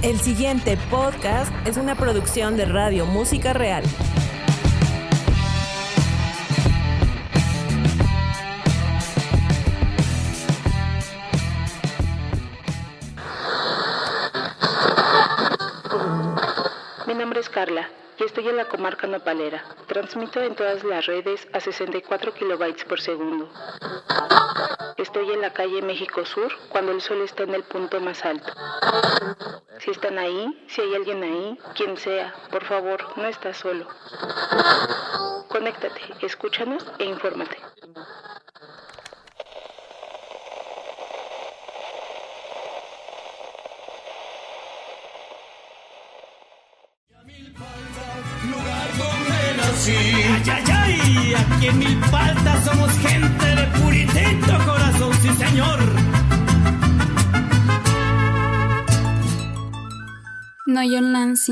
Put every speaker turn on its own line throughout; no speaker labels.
El siguiente podcast es una producción de Radio Música Real.
Mi nombre es Carla y estoy en la comarca nopalera. Transmito en todas las redes a 64 kilobytes por segundo. Estoy en la calle México Sur cuando el sol está en el punto más alto. Si están ahí, si hay alguien ahí, quien sea, por favor, no estás solo. Conéctate, escúchanos e infórmate.
Ay, ay, ay, aquí en Milpalta somos gente de puritito corazón, sí señor.
Noyon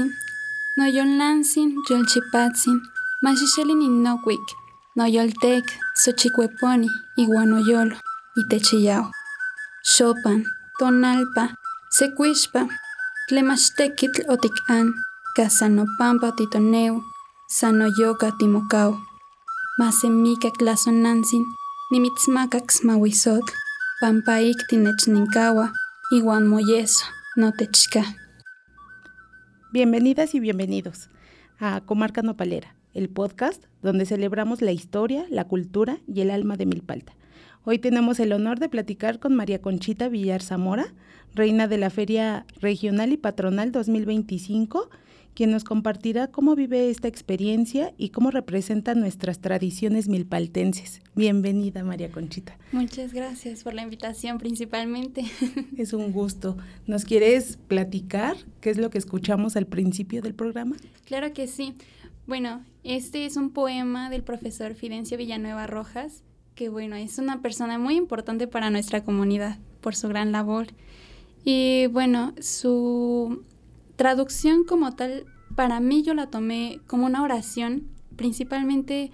Lansin, Yolchipatsin, Mashichelin Innowik, Noyoltec, Xochicueponi, Iguanoyolo, Itechillao, Chopan, Tonalpa, Secuixpa, Tlemachtekitl Otik'an, Casanopampa Titoneu, Sanoyoca Timocao, Masemika Tlasonansin, Nimitzmacax Mahuizotl, Pampaik Tinechnincaua, Iguan Moyeso, Notechca.
Bienvenidas y bienvenidos a Comarca Nopalera, el podcast donde celebramos la historia, la cultura y el alma de Milpalta. Hoy tenemos el honor de platicar con María Conchita Villar Zamora, reina de la Feria Regional y Patronal 2025, quien nos compartirá cómo vive esta experiencia y cómo representa nuestras tradiciones milpaltenses. Bienvenida, María Conchita.
Muchas gracias por la invitación principalmente.
Es un gusto. ¿Nos quieres platicar qué es lo que escuchamos al principio del programa?
Claro que sí. Bueno, este es un poema del profesor Fidencio Villanueva Rojas, que bueno, es una persona muy importante para nuestra comunidad por su gran labor. Y bueno, su traducción como tal, para mí yo la tomé como una oración, principalmente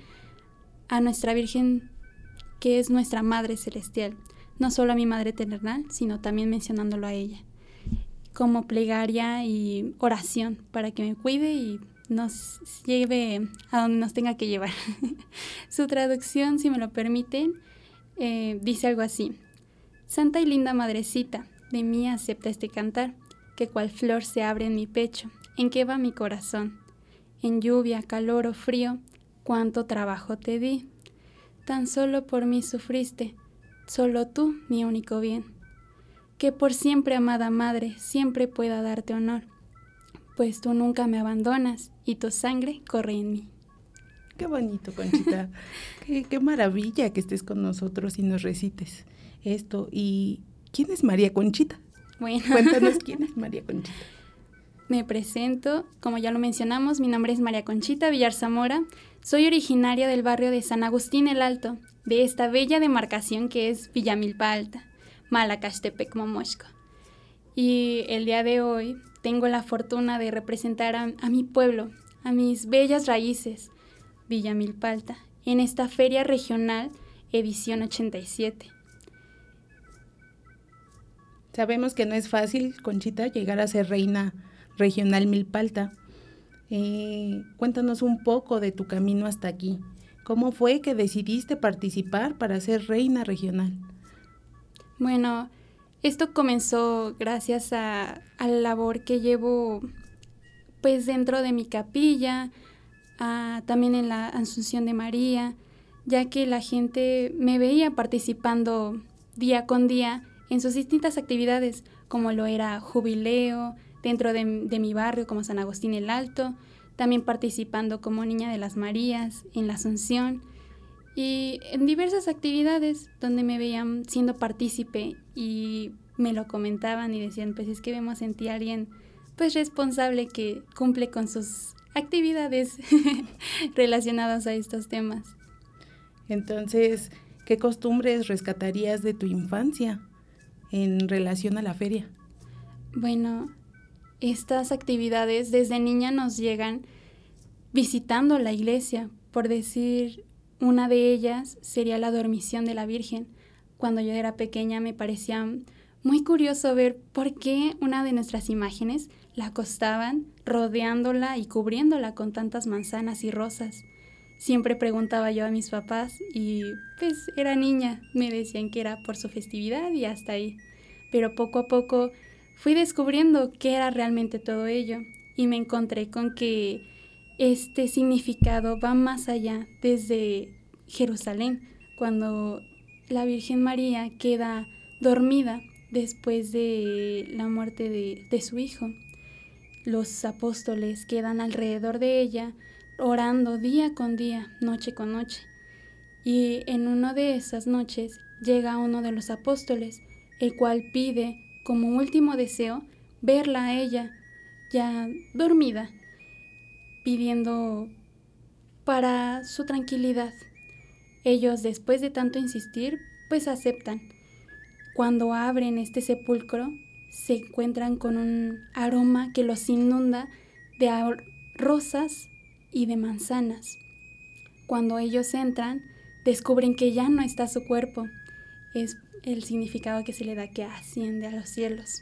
a nuestra Virgen, que es nuestra Madre Celestial, no solo a mi Madre Terrenal, sino también mencionándolo a ella, como plegaria y oración para que me cuide y nos lleve a donde nos tenga que llevar. Su traducción, si me lo permiten, dice algo así: Santa y linda Madrecita, de mí acepta este cantar, que cual flor se abre en mi pecho, en que va mi corazón. En lluvia, calor o frío, cuánto trabajo te di. Tan solo por mí sufriste, solo tú mi único bien. Que por siempre, amada madre, siempre pueda darte honor, pues tú nunca me abandonas y tu sangre corre en mí.
Qué bonito, Conchita. qué maravilla que estés con nosotros y nos recites esto. ¿Y quién es María Conchita?
Bueno,
Cuéntanos quién es María Conchita.
Me presento, como ya lo mencionamos, mi nombre es María Conchita Villar Zamora. Soy originaria del barrio de San Agustín el Alto, de esta bella demarcación que es Villa Milpa Alta, Malacaxtepec, Momoxco. Y el día de hoy tengo la fortuna de representar a mi pueblo, a mis bellas raíces, Villa Milpa Alta, en esta Feria Regional edición 87.
Sabemos que no es fácil, Conchita, llegar a ser reina regional Milpalta. Cuéntanos un poco de tu camino hasta aquí. ¿Cómo fue que decidiste participar para ser reina regional?
Bueno, esto comenzó gracias a la labor que llevo pues dentro de mi capilla, también en la Asunción de María, ya que la gente me veía participando día con día en sus distintas actividades, como lo era jubileo, dentro de mi barrio como San Agustín el Alto, también participando como Niña de las Marías en la Asunción y en diversas actividades donde me veían siendo partícipe y me lo comentaban y decían, pues es que vemos en ti a alguien pues responsable que cumple con sus actividades relacionadas a estos temas.
Entonces, ¿qué costumbres rescatarías de tu infancia en relación a la feria?
Bueno, estas actividades desde niña nos llegan visitando la iglesia. Por decir, una de ellas sería la dormición de la Virgen. Cuando yo era pequeña me parecía muy curioso ver por qué una de nuestras imágenes la acostaban rodeándola y cubriéndola con tantas manzanas y rosas. Siempre preguntaba yo a mis papás y pues era niña, me decían que era por su festividad y hasta ahí. Pero poco a poco fui descubriendo qué era realmente todo ello y me encontré con que este significado va más allá desde Jerusalén, cuando la Virgen María queda dormida después de la muerte de su hijo. Los apóstoles quedan alrededor de ella orando día con día, noche con noche. Y en una de esas noches llega uno de los apóstoles, el cual pide como último deseo verla a ella ya dormida, pidiendo para su tranquilidad. Ellos, después de tanto insistir, pues aceptan. Cuando abren este sepulcro, se encuentran con un aroma que los inunda de rosas y de manzanas. Cuando ellos entran, descubren que ya no está su cuerpo. Es el significado que se le da, que asciende a los cielos.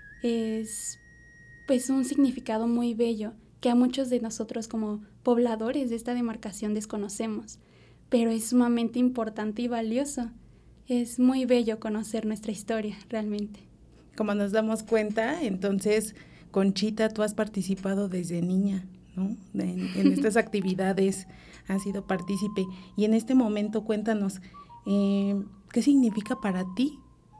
Es pues un significado muy bello que a muchos de nosotros como pobladores de esta demarcación desconocemos, pero es sumamente importante y valioso. Es muy bello conocer nuestra historia, realmente.
Como nos damos cuenta, entonces, Conchita, tú has participado desde niña, ¿no? En estas actividades, has sido partícipe. Y en este momento, cuéntanos, ¿qué significa para ti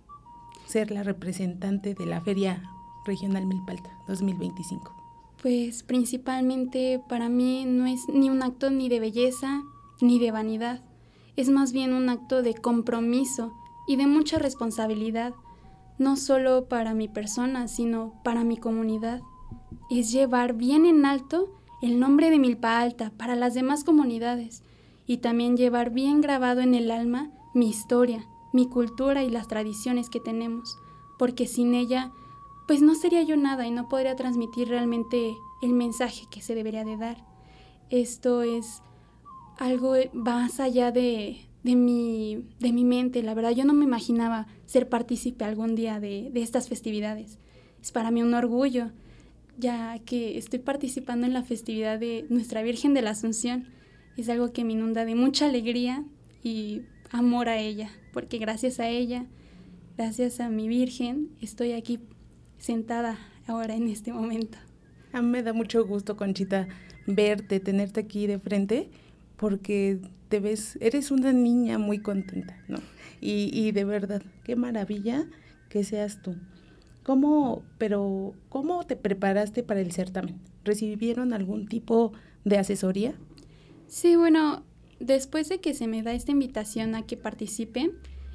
ser la representante de la Feria Regional Milpalta 2025?
Pues principalmente para mí no es ni un acto ni de belleza ni de vanidad. Es más bien un acto de compromiso y de mucha responsabilidad, no solo para mi persona, sino para mi comunidad. Es llevar bien en alto el nombre de Milpa Alta para las demás comunidades y también llevar bien grabado en el alma mi historia, mi cultura y las tradiciones que tenemos, porque sin ella, pues no sería yo nada y no podría transmitir realmente el mensaje que se debería de dar. Esto es algo más allá de mi mente. La verdad, yo no me imaginaba ser partícipe algún día de estas festividades. Es para mí un orgullo, ya que estoy participando en la festividad de Nuestra Virgen de la Asunción. Es algo que me inunda de mucha alegría y amor a ella, porque gracias a ella, gracias a mi Virgen, estoy aquí sentada ahora en este momento.
A mí me da mucho gusto, Conchita, verte, tenerte aquí de frente, porque te ves, eres una niña muy contenta, ¿no? Y de verdad, qué maravilla que seas tú. ¿Cómo te preparaste para el certamen? ¿Recibieron algún tipo de asesoría?
Sí, bueno, después de que se me da esta invitación a que participe,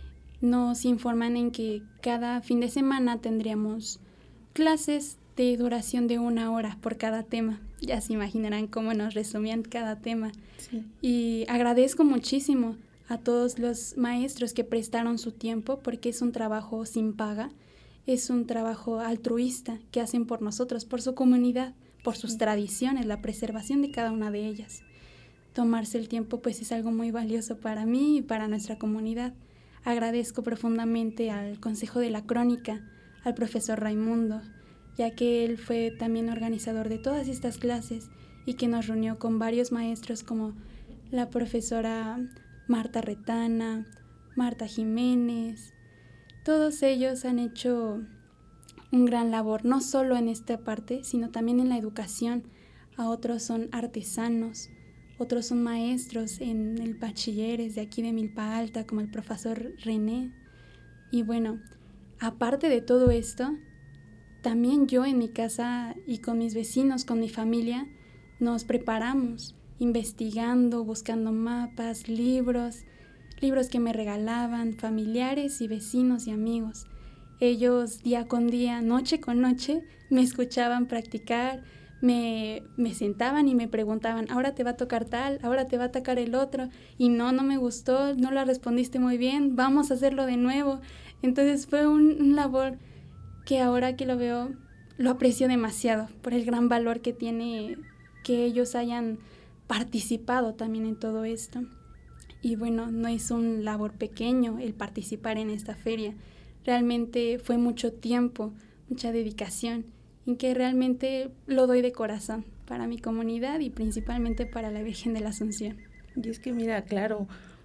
nos informan en que cada fin de semana tendríamos clases de duración de 1 hora por cada tema. Ya se imaginarán cómo nos resumían cada tema.
Sí.
Y agradezco muchísimo a todos los maestros que prestaron su tiempo, porque es un trabajo sin paga, es un trabajo altruista que hacen por nosotros, por su comunidad, por sus tradiciones, la preservación de cada una de ellas. Tomarse el tiempo pues es algo muy valioso para mí y para nuestra comunidad. Agradezco profundamente al Consejo de la Crónica, al profesor Raimundo, ya que él fue también organizador de todas estas clases y que nos reunió con varios maestros como la profesora Marta Retana, Marta Jiménez. Todos ellos han hecho un gran labor, no solo en esta parte, sino también en la educación. A otros son artesanos, otros son maestros en el bachilleres de aquí de Milpa Alta, como el profesor René. Y bueno, aparte de todo esto, también yo en mi casa y con mis vecinos, con mi familia, nos preparamos, investigando, buscando mapas, libros que me regalaban familiares y vecinos y amigos. Ellos día con día, noche con noche, me escuchaban practicar, me sentaban y me preguntaban, ahora te va a tocar tal, ahora te va a tocar el otro, y no me gustó, no la respondiste muy bien, vamos a hacerlo de nuevo. Entonces fue un labor que ahora que lo veo, lo aprecio demasiado por el gran valor que tiene que ellos hayan participado también en todo esto. Y bueno, no es un labor pequeño el participar en esta feria. realmente fue mucho tiempo, mucha dedicación, en que realmente lo doy de corazón para mi comunidad y principalmente para la Virgen de la Asunción.
Y es que mira, claro,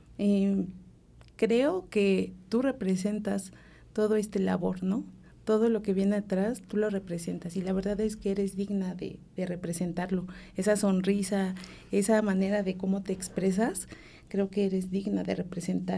creo que tú representas todo este labor, ¿no? Todo lo que viene atrás, tú lo representas y la verdad es que eres digna de representarlo. Esa sonrisa, esa manera de cómo te expresas, creo que eres digna de representar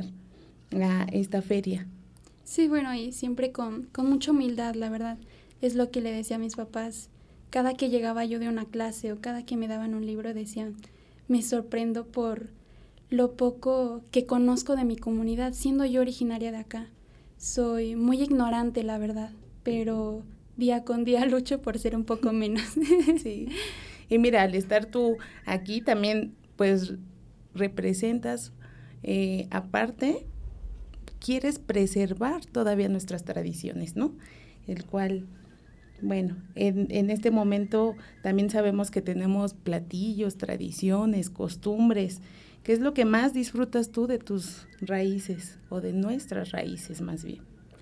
esta feria.
Sí, bueno, y siempre con mucha humildad, la verdad. Es lo que le decía a mis papás. Cada que llegaba yo de una clase o cada que me daban un libro decían, me sorprendo por lo poco que conozco de mi comunidad, siendo yo originaria de acá. Soy muy ignorante, la verdad, pero día con día lucho por ser un poco menos.
Sí. Y mira, al estar tú aquí también, pues, representas, aparte, quieres preservar todavía nuestras tradiciones, ¿no? El cual, bueno, en este momento también sabemos que tenemos platillos, tradiciones, costumbres. ¿Qué es lo que más disfrutas tú de tus raíces o de nuestras raíces más bien?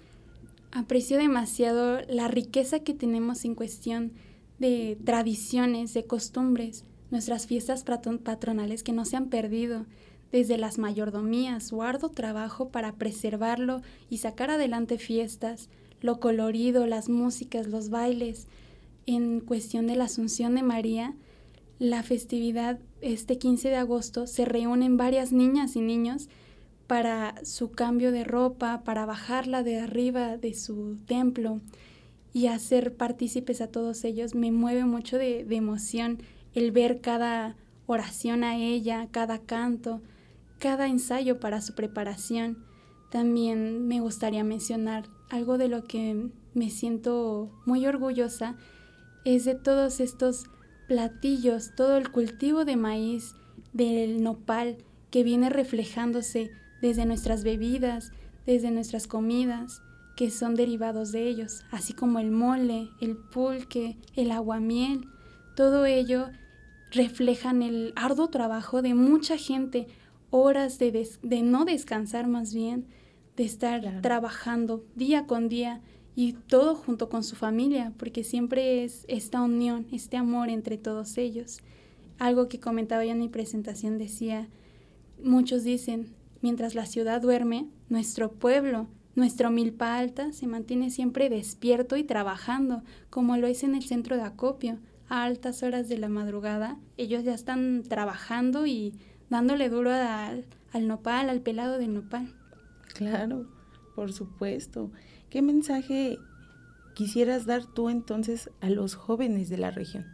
Aprecio demasiado la riqueza que tenemos en cuestión de tradiciones, de costumbres, nuestras fiestas patronales que no se han perdido, desde las mayordomías, su arduo trabajo para preservarlo y sacar adelante fiestas, lo colorido, las músicas, los bailes. En cuestión de la Asunción de María, la festividad este 15 de agosto se reúnen varias niñas y niños para su cambio de ropa, para bajarla de arriba de su templo y hacer partícipes a todos ellos. Me mueve mucho de emoción el ver cada oración a ella, cada canto, cada ensayo para su preparación. También me gustaría mencionar algo de lo que me siento muy orgullosa, es de todos estos platillos, todo el cultivo de maíz, del nopal, que viene reflejándose desde nuestras bebidas, desde nuestras comidas, que son derivados de ellos, así como el mole, el pulque, el aguamiel. Todo ello reflejan el arduo trabajo de mucha gente, horas de no descansar más bien, de estar trabajando día con día y todo junto con su familia, porque siempre es esta unión, este amor entre todos ellos. Algo que comentaba yo en mi presentación decía, muchos dicen, mientras la ciudad duerme, nuestro pueblo, nuestro Milpa Alta se mantiene siempre despierto y trabajando, como lo es en el centro de acopio. A altas horas de la madrugada, ellos ya están trabajando y dándole duro al nopal, al pelado del nopal.
Claro, por supuesto. ¿Qué mensaje quisieras dar tú entonces a los jóvenes de la región?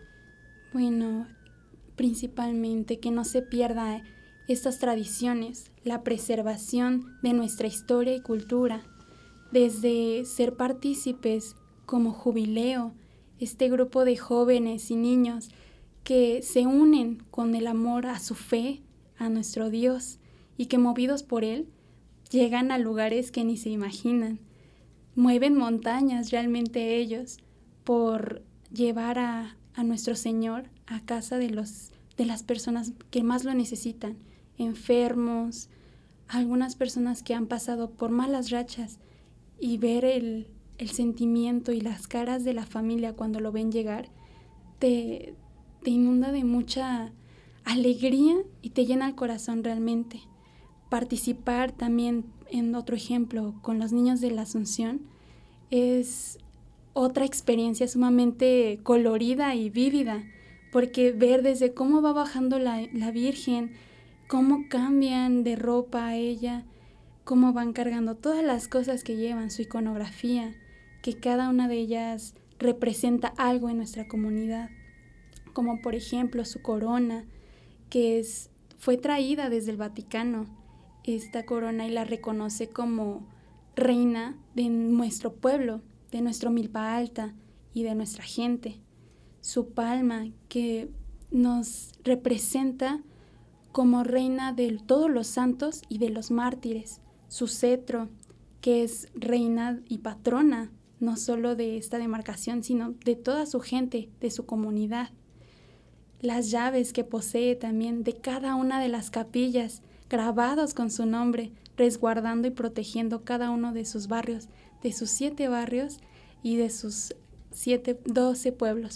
Bueno, principalmente que no se pierda estas tradiciones, la preservación de nuestra historia y cultura, desde ser partícipes como Jubileo, este grupo de jóvenes y niños que se unen con el amor a su fe, a nuestro Dios, y que movidos por Él, llegan a lugares que ni se imaginan. Mueven montañas realmente ellos por llevar a nuestro Señor a casa de las personas que más lo necesitan, enfermos, algunas personas que han pasado por malas rachas, y ver el sentimiento y las caras de la familia cuando lo ven llegar, te inunda de mucha alegría y te llena el corazón realmente. Participar también, en otro ejemplo, con los niños de la Asunción, es otra experiencia sumamente colorida y vívida, porque ver desde cómo va bajando la Virgen, cómo cambian de ropa a ella, cómo van cargando todas las cosas que llevan, su iconografía, que cada una de ellas representa algo en nuestra comunidad, como por ejemplo su corona, que fue traída desde el Vaticano, esta corona, y la reconoce como reina de nuestro pueblo, de nuestro Milpa Alta y de nuestra gente. Su palma, que nos representa como reina de todos los santos y de los mártires. Su cetro, que es reina y patrona, no solo de esta demarcación, sino de toda su gente, de su comunidad. Las llaves que posee también de cada una de las capillas, grabados con su nombre, resguardando y protegiendo cada uno de sus barrios, de sus 7 barrios y de sus 12 pueblos,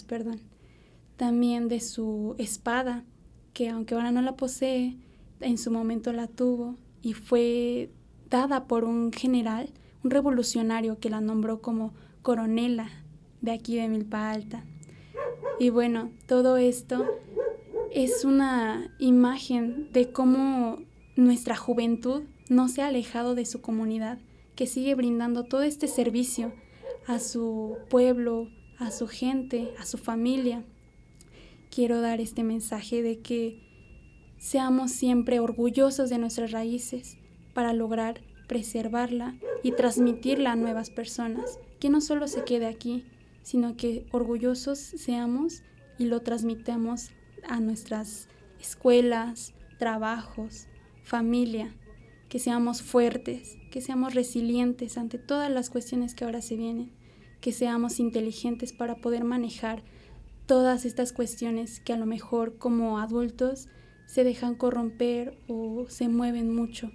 También de su espada, que aunque ahora no la posee, en su momento la tuvo y fue dada por un general, un revolucionario que la nombró como coronela de aquí de Milpa Alta. Y bueno, todo esto es una imagen de cómo nuestra juventud no se ha alejado de su comunidad, que sigue brindando todo este servicio a su pueblo, a su gente, a su familia. Quiero dar este mensaje de que seamos siempre orgullosos de nuestras raíces para lograr preservarla y transmitirla a nuevas personas, que no solo se quede aquí, sino que orgullosos seamos y lo transmitamos a nuestras escuelas, trabajos, familia, que seamos fuertes, que seamos resilientes ante todas las cuestiones que ahora se vienen, que seamos inteligentes para poder manejar todas estas cuestiones que a lo mejor como adultos se dejan corromper o se mueven mucho,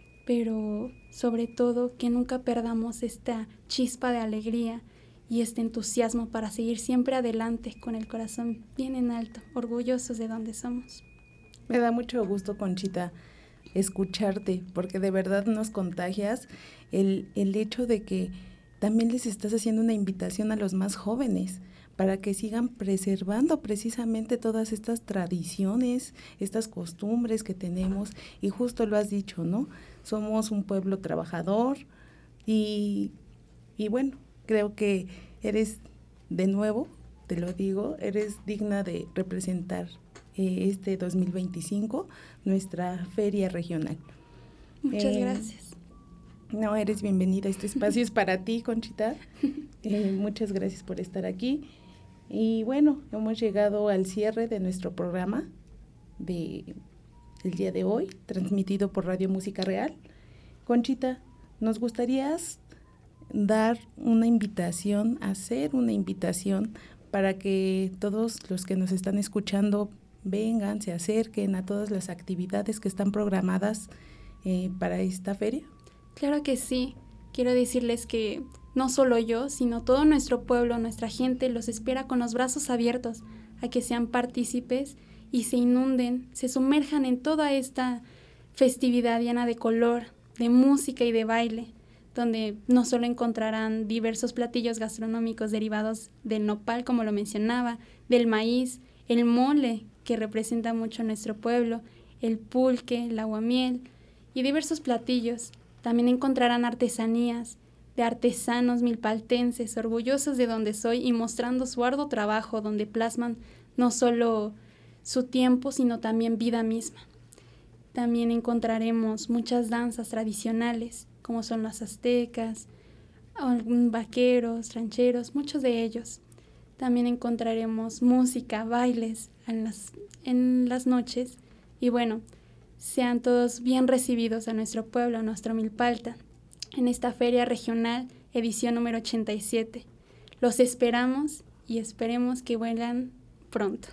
pero sobre todo que nunca perdamos esta chispa de alegría y este entusiasmo para seguir siempre adelante con el corazón bien en alto, orgullosos de donde somos.
Me da mucho gusto, Conchita, escucharte, porque de verdad nos contagias el hecho de que también les estás haciendo una invitación a los más jóvenes para que sigan preservando precisamente todas estas tradiciones, estas costumbres que tenemos, y justo lo has dicho, ¿no? Somos un pueblo trabajador y bueno, creo que eres, de nuevo, te lo digo, eres digna de representar este 2025, nuestra feria regional.
Muchas gracias.
No, eres bienvenida, este espacio es para ti, Conchita. Muchas gracias por estar aquí. Y bueno, hemos llegado al cierre de nuestro programa del día de hoy, transmitido por Radio Música Real. Conchita, nos gustaría dar una invitación, hacer una invitación para que todos los que nos están escuchando vengan, se acerquen a todas las actividades que están programadas para esta feria.
Claro que sí. Quiero decirles que no solo yo, sino todo nuestro pueblo, nuestra gente los espera con los brazos abiertos a que sean partícipes y se inunden, se sumerjan en toda esta festividad llena de color, de música y de baile, donde no solo encontrarán diversos platillos gastronómicos derivados del nopal, como lo mencionaba, del maíz, el mole, que representa mucho nuestro pueblo, el pulque, el aguamiel y diversos platillos. También encontrarán artesanías de artesanos milpaltenses, orgullosos de donde soy y mostrando su arduo trabajo, donde plasman no solo su tiempo, sino también vida misma. También encontraremos muchas danzas tradicionales, como son las aztecas, vaqueros, rancheros, muchos de ellos. También encontraremos música, bailes en las noches. Y bueno, sean todos bien recibidos a nuestro pueblo, a nuestro Milpa Alta, en esta feria regional, edición número 87. Los esperamos y esperemos que vuelvan pronto.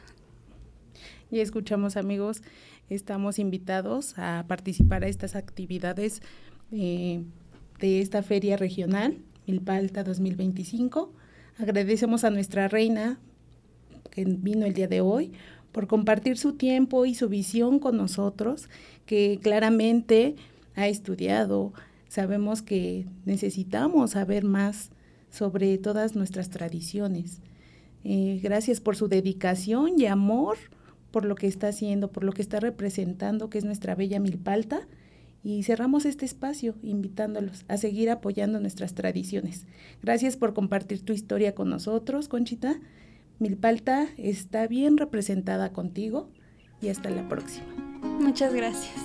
Ya escuchamos, amigos, estamos invitados a participar a estas actividades de esta feria regional, Milpa Alta 2025. Agradecemos a nuestra reina que vino el día de hoy por compartir su tiempo y su visión con nosotros, que claramente ha estudiado. Sabemos que necesitamos saber más sobre todas nuestras tradiciones. Gracias por su dedicación y amor, por lo que está haciendo, por lo que está representando, que es nuestra bella Milpa Alta. Y cerramos este espacio invitándolos a seguir apoyando nuestras tradiciones. Gracias por compartir tu historia con nosotros, Conchita. Milpa Alta está bien representada contigo y hasta la próxima.
Muchas gracias.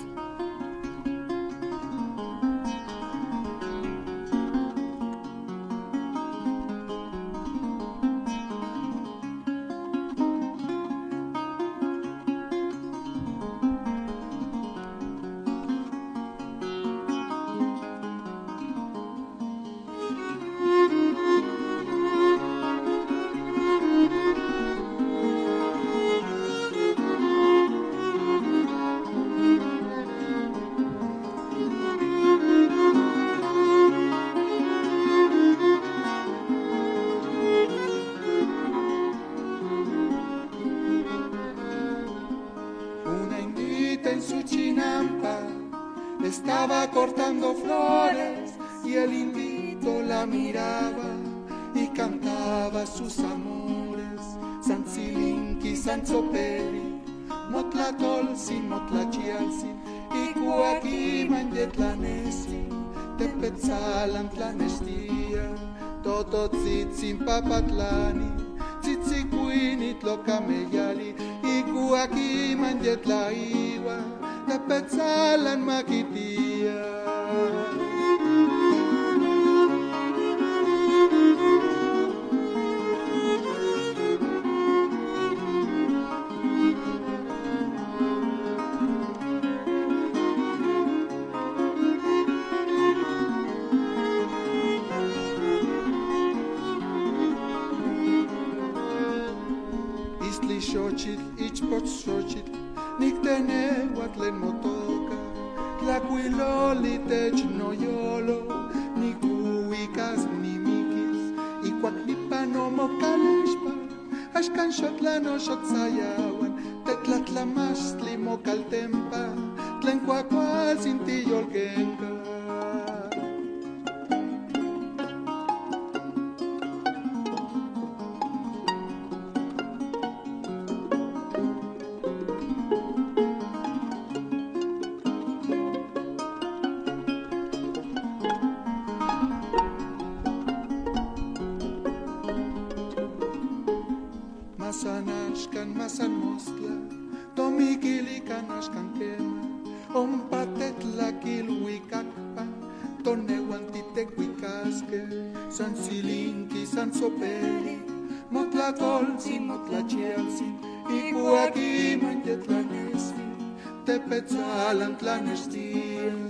en su chinampa estaba cortando flores y el indito la miraba y cantaba sus amores. San Silinki, San Zoperi, Motlatolsin, Motlachialsin, y Cuaquiman Yetlanesi, Tepetzalan Tlanestia, Tototzitsin Papatlani, Tzitzicuinit Locameyali, y Cuaquiman Yetlaiwa, Tepetzalan Maquitia. Xochitl, ichpoch xochitl, nicteneuatlen motoca, tlacuiloli tech noyolo, ni cuicas ni miquis, y cuacnipa no mocalexpa, axcan xotlano xotzayawan, tetlatlamastli mocaltempa, tlen cuacual sin tiyolquenca. Masanashkan, masan mostla, tomikilikan ashkan kema, ompatetla kilhuicacpa, tonewan titecuicasque, San Silinki, San Zoperi, Motlatolsin, Motlachialsin, Icuaquiman Yetlanesi, Tepetzalan Tlanestia.